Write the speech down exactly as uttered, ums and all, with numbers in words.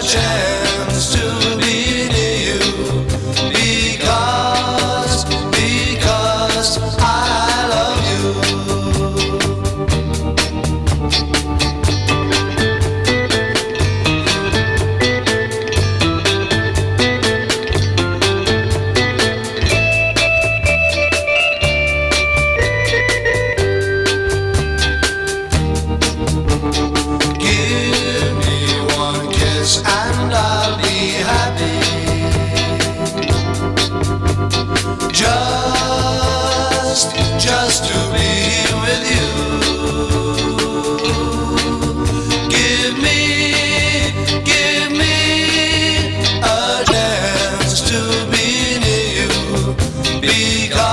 chance to be near you because, because I love you. Give me one kiss and I'll be happy. Just, just to be with you. Give me, give me a chance to be near you because